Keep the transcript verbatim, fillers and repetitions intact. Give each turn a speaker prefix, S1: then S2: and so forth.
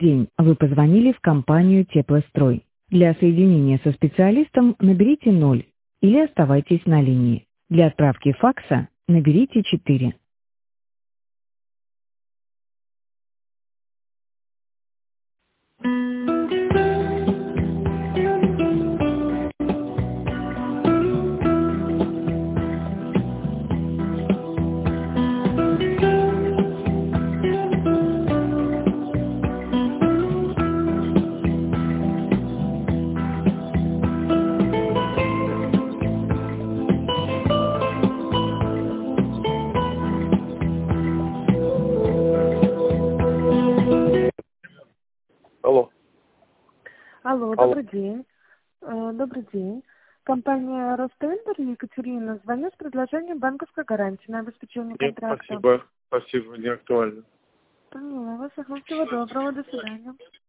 S1: День. Вы позвонили в компанию «Теплострой». Для соединения со специалистом наберите ноль или оставайтесь на линии. Для отправки факса наберите четыре.
S2: Алло.
S3: Алло,
S2: Алло.
S3: добрый день. Э, Добрый день. Компания Ростендер, Екатерина, звоню с предложением банковской гарантии на обеспечение
S2: Нет,
S3: контракта.
S2: спасибо. Спасибо, не актуально.
S3: Поняла вас. Ага, всего доброго, до свидания.